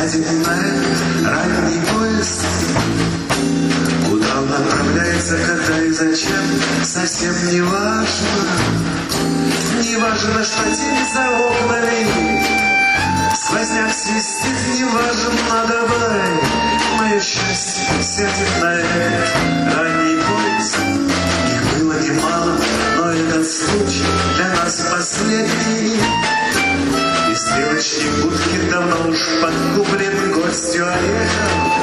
сядет на ранний поезд. Куда он направляется, когда и зачем, совсем не важно. Не важно, что тень за окнами, сквозняк свистит, не важно, давай. Мое счастье сядет на этот ранний поезд. Их было немало, но этот случай для нас последний. И стрелочник будки давно уж подкуплен гостью орехом.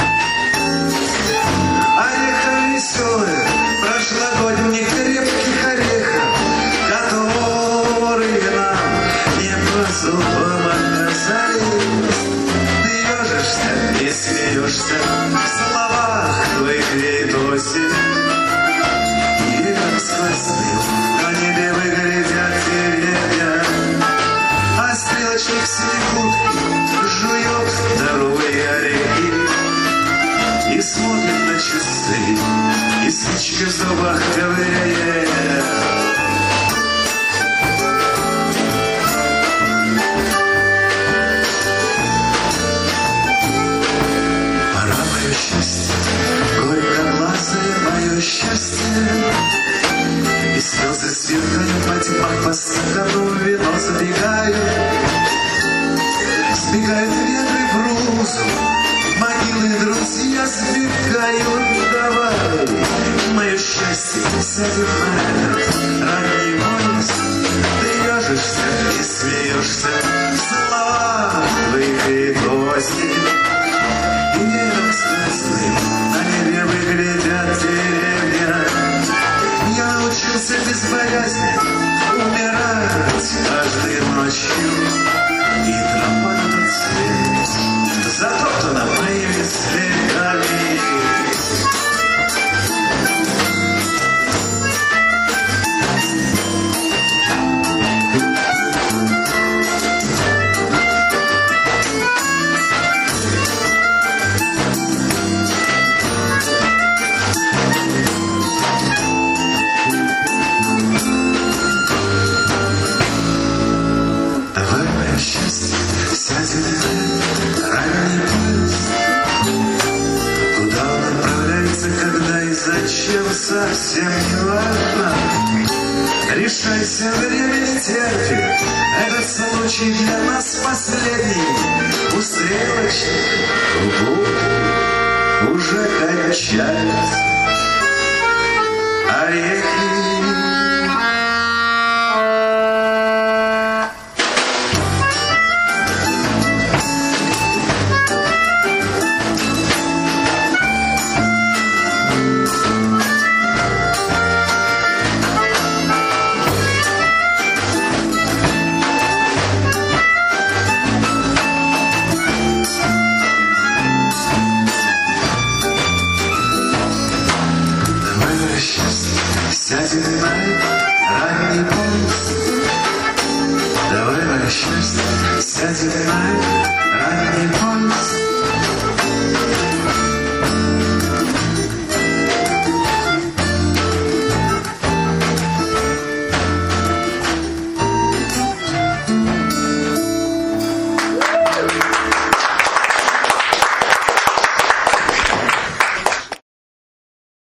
Орехом веселых, прошлогодних крепких орехов, которые нам не по зубам оказались. Ты ежишься и смеешься, в словах твоих веет осень. И сквозным на небе выглядят деревья, а стрелочник синей будки жует здоровые орехи и смотрит на часы, и спички в зубах ковыряет. Пора, мое счастье, горько-глазое мое счастье, и слезы сверкают по тьмах, по стакану вино забегают. Сбегают ветры в рузу, могилы друзья сбегают. Давай, мое счастье сядет на этот ранний поезд. Ты ежишься и смеешься, в словах твоих веет осень. И небом сквозным на небе выглядят деревья. Я научился без боязни умирать каждой ночью. И тропа на тот свет затоптана моими следами. Сядет на ранний поезд. Куда он направляется, когда и зачем, совсем не важно. Решайся, время не терпит, этот случай для нас последний. У стрелочных будки уже кончались орехи. Сядет на ранний поезд. Давай, мое счастье, сядет на ранний поезд.